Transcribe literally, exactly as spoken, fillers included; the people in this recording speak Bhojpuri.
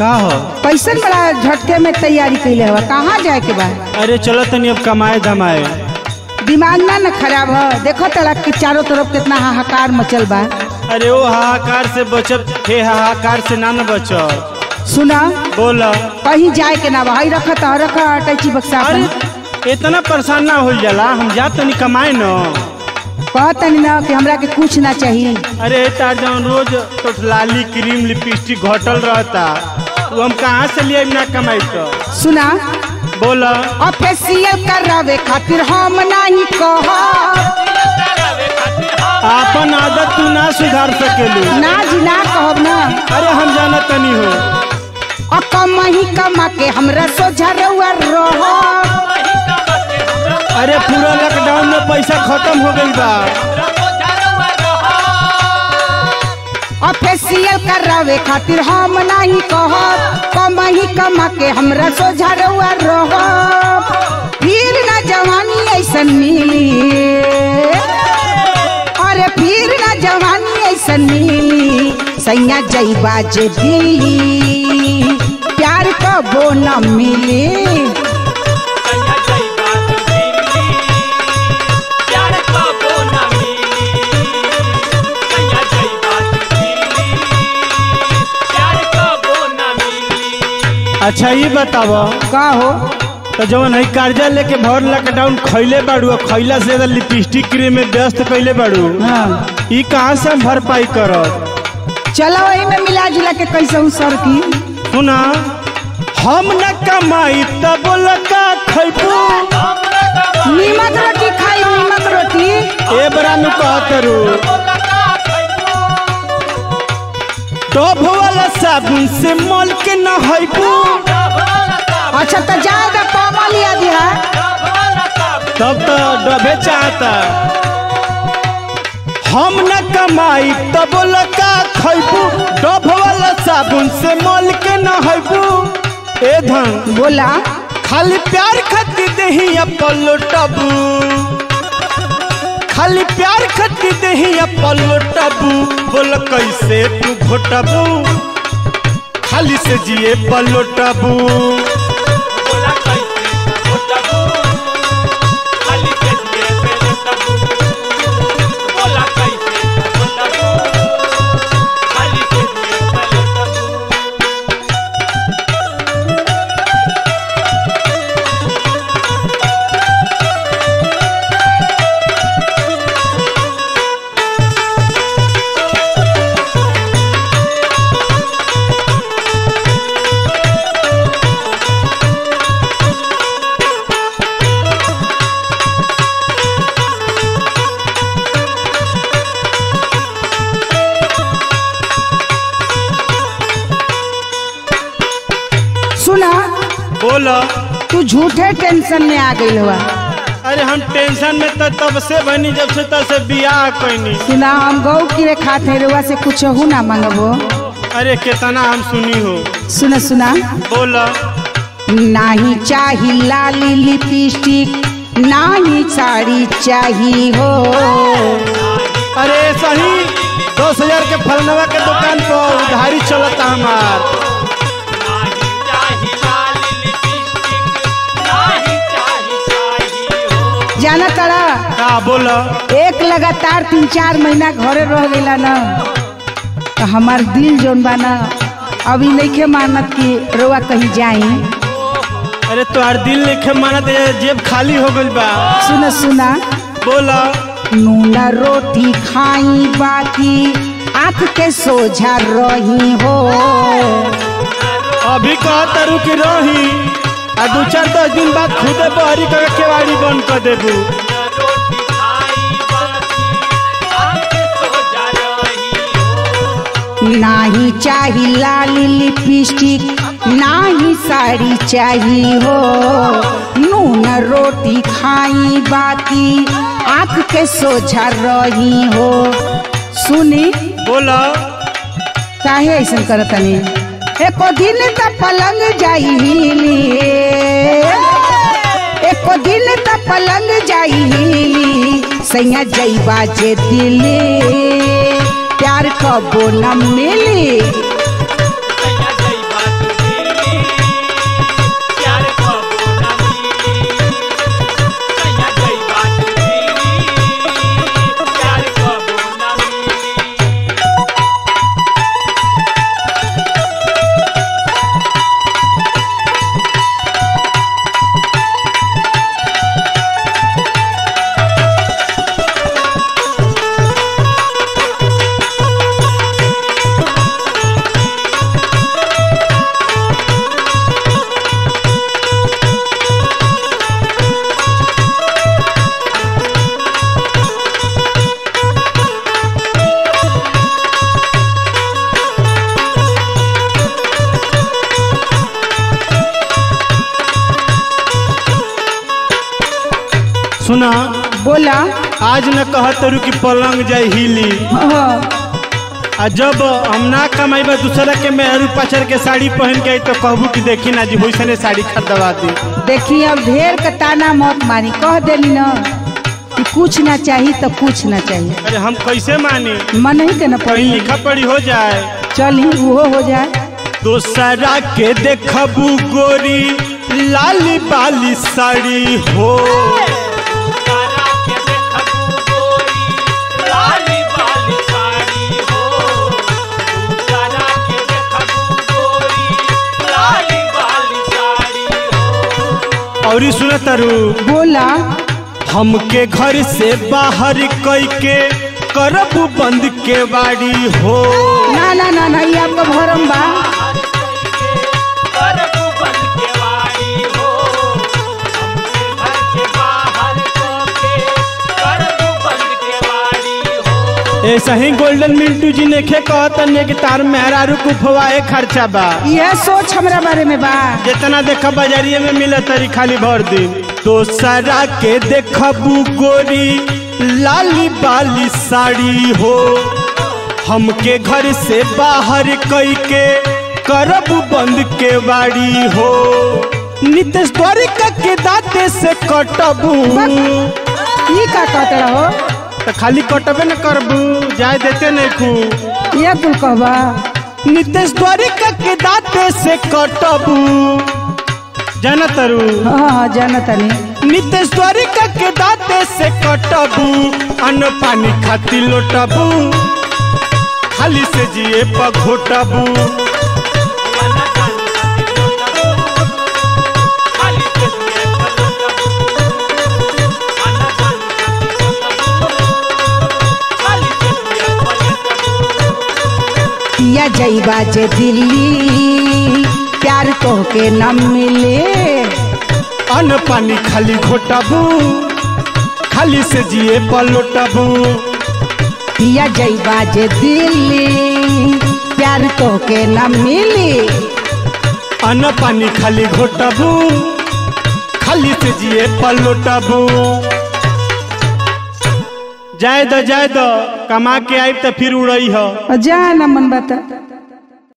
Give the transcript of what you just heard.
का हो कैसन बड़ा झटके में तैयारी कैले हुआ, कहाँ जाए के बा? अरे चलो तनी अब कमाए धमाए। दिमाग ना न खराब हो, देखो तड़ा कि चारों तरफ कितना हाहाकार मचल बा। अरे वो हाहाकार से बचत हे हाहाकार से ना न बचत। सुना बोला कहीं जाए के ना भाई, रखा तो रखा अटैची बक्सा। अरे इतना परेशान ना हो जाला, हम जा तनी कमाए न। कहतनी ना कि हमरा के कुछ ना चाहिए। अरे तार जौन रोज तो लाली क्रीम लिपस्टिक घटल रहता, वो हम कहाँ से लिए ना कमाई तो। सुना बोला और फेशियल करावे खातिर हम नहीं कहब। आपन आदत तू ना सुधार सकेलू ना जी ना कहब ना। अरे हम जाना तनी हो और कमा ही कमा के हमरा सोझा रहुआ रहो। अरे पूरा लॉकडाउन में पैसा खत्म हो गई बा। और फेशियल करावे खातिर हम नहीं कहब, कमा ही कमा के हमरा सोझा रहुआ रहो। फिर ना जवानी ऐसन मिली, अरे फिर ना जवानी ऐसन मिली। सैया जइबा जे दिली, प्यार कबो न मिली। अच्छा ये बताओ का हो तो जवन है कर्जा लेके भर लॉकडाउन खैले बाड़ू, खैला से लिपस्टिक क्रीम में व्यस्त कैले बाड़ू। हाँ। ई कहाँ से हम भरपाई करब? चलो वही में मिला जुला के कैसे हूँ सर की। सुना हम न कमाई तब लगा खैबू। नीमक रोटी खाई, नीमक रोटी। ए बरा नु कहतरू टॉप वाला साबुन से मल के न हईबू। अच्छा तो जाएगा पामा लिया दिया। तब तो डबे चाहता हम न कमाई तब लगा खैबू। डब वाला साबुन से मल के न हईबू। ए धन बोला खाली प्यार खातिर देही पलटबू, खाली प्यार खातिर देही पलटबू। बोल कैसे तू घोटबू, खाली से जिए पलटबू। सुना बोला तू झूठे टेंशन में आ गई हुआ। अरे हम टेंशन में तो तब से बनी जब से तब से बियाह कैनी। सुना हम गौ कीड़े खाते रुआ से कुछ हो ना मांगबो। अरे कितना हम सुनी हो। सुना सुना बोला नहीं चाही लाली लिपस्टिक, नहीं साड़ी चाही हो। अरे सही दस हजार के फलनवा के दुकान पर उधारी चलता हमार। जाना तड़ा का बोला एक लगातार तीन चार महीना घरे रह गईला ना, तो हमार दिल जोन बा ना अभी नहीं के मानत कि रोआ कहीं जाई। अरे तोहार दिल नहीं मानत, जेब खाली हो गई बा। सुना सुना बोला नूना रोटी खाई बाकी आँख के सोझा रही हो। अभी कहतरू कि रही आ दू चार दस दिन बाद खुदे बहरी कर केवाड़ी बंद कर देबू। नाही चाही लाली लिपस्टिक, नाही साड़ी चाही हो। नून रोटी खाई बाकी आँख के सोझा रही हो। सुनी बोला काहे ऐसा करतनी, एको दिन त पलंग जाई हिली, एको दिन त पलंग जाई हिली। सैया जइबा जे दिली, प्यार कबो न मिली। सुना बोला। आज न कहत रू कि पलंग जाए हिली, हाँ। आ जब हम ना कमाइबा दूसरा के मेहरू पचर के साड़ी पहन के तो कहबू कि देखी ना जी वैसने साड़ी खरीदवा दी। देखिए अब ढेर का ताना मत मारी, कह देली ना कि कुछ ना चाहिए तो कुछ ना चाहिए। अरे हम कैसे मानी, मन ही के न कहीं पड़ी, लिखा पड़ी हो जाए। चली वो हो जाए। दूसरा के देखबू गोरी लाली बाली साड़ी हो, और सुन तरु बोला। हमके घर से बाहर कई के करब बंद के बाड़ी हो। ना ना ना ना ये आपका भरम बा। ऐसा ही गोल्डन मिंटू जी ने खे कहतन कि तार मेहरारू कुफवाए खर्चा बा। यह सोच हमरा बारे में बा। जितना देखा बाजारिये में मिला तरी खाली भर दिन। दोसरा के देखबू गोरी लाली बाली साड़ी हो, हमके घर से बाहर कई के करब बंद के बाड़ी हो। नितेश द्वारिका के दांते से कटबू, ये का कहते रहो तो खाली कटबे न करबू, जाए देते नहीं कु ये कुल कहबा। नितेश द्वारिका के दांते से कटबू, जाना तरु हाँ जानता नहीं। नितेश द्वारिका के दांते से कटबू, अन्न पानी खाती लोटबू, खाली से जिए पघोटबू। या जईबा जे दिल्ली प्यार तो के न मिले, अन्न पानी खाली घोटबू, खाली से जिए पलोटबू। या जईबा जे दिल्ली प्यार तो के न मिले, अन्न पानी खाली घोटबू, खाली से जिए पलोटबू। जाए दो जाए दो, कमा के आइब तो फिर उड़ई हो। जा न मन बता।